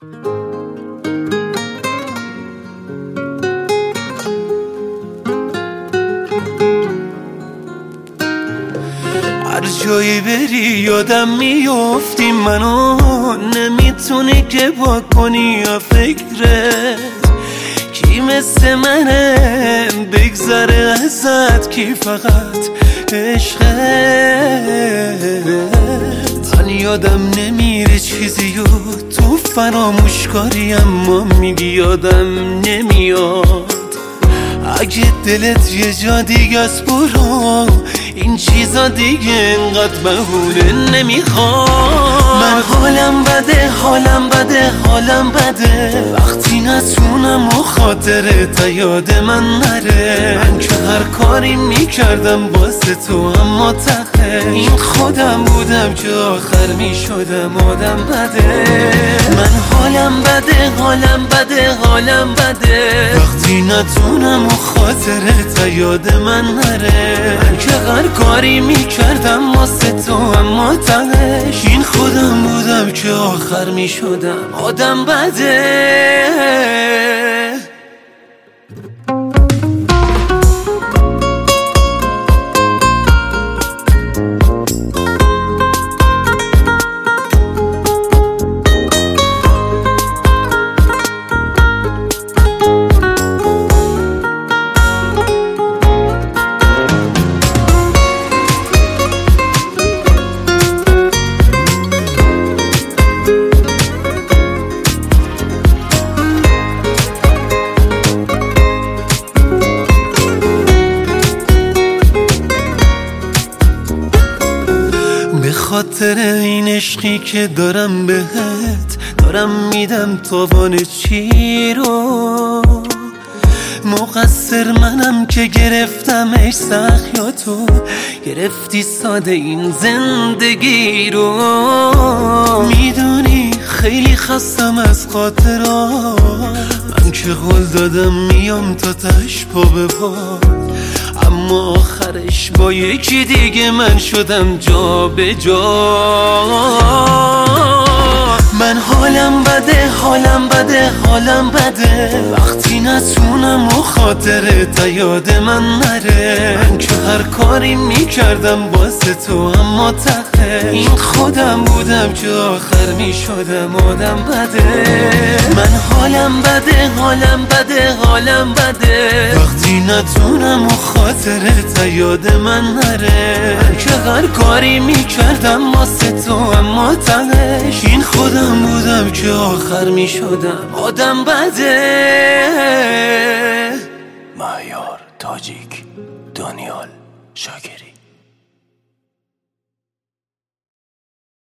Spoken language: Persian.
هر جایی بری یادم میافتی، منو نمیتونی که با کنی یا فکرت کی مثل منه بگذره ازت، کی فقط عشقت. من یادم نمیره چیزی و تو فراموش کاری، اما میگی یادم نمیاد. اگه دلت یه جا دیگه است برو، این چیزا دیگه انقدر بهونه نمیخواد. من حالم بده حالم بده حالم بده، وقتی نتونم و خاطرت یاد من نره. من که هر کاری میکردم واسه تو، اما تخه این خودم بودم که آخر میشدم آدم بده. من حالم بده حالم بده حالم بده، وقتی نتونم و خاطرت یاد من نره. من که هر کاری میکردم واسه تو، اما تهش این خودم بودم که آخر میشدم آدم بده. به خاطر این عشقی که دارم بهت، دارم میدم تاوان چی رو. مقصر منم که گرفتمش سخت، یا تو گرفتی ساده این زندگی رو. میدونی خیلی خستم از خاطرات، من که قول دادم میام تا تهش پا به پا، اما آخرش با یکی دیگه من شدم جا به جا. من حالم بده حالم بده حالم بده، وقتی نتونم و خاطرت یاد من نره. من که هر کاری میکردم واسه تو، اما تخه این خودم بودم که آخر میشدم آدم بده. من حالم بده حالم بده حالم بده، وقتی نتونم و خاطرت یاد من نره. من که هر کاری میکردم واسه تو، اما تهش این خودم بودم که آخر میشدم آدم بده. مهیار تاجیک، دانیال شاکری.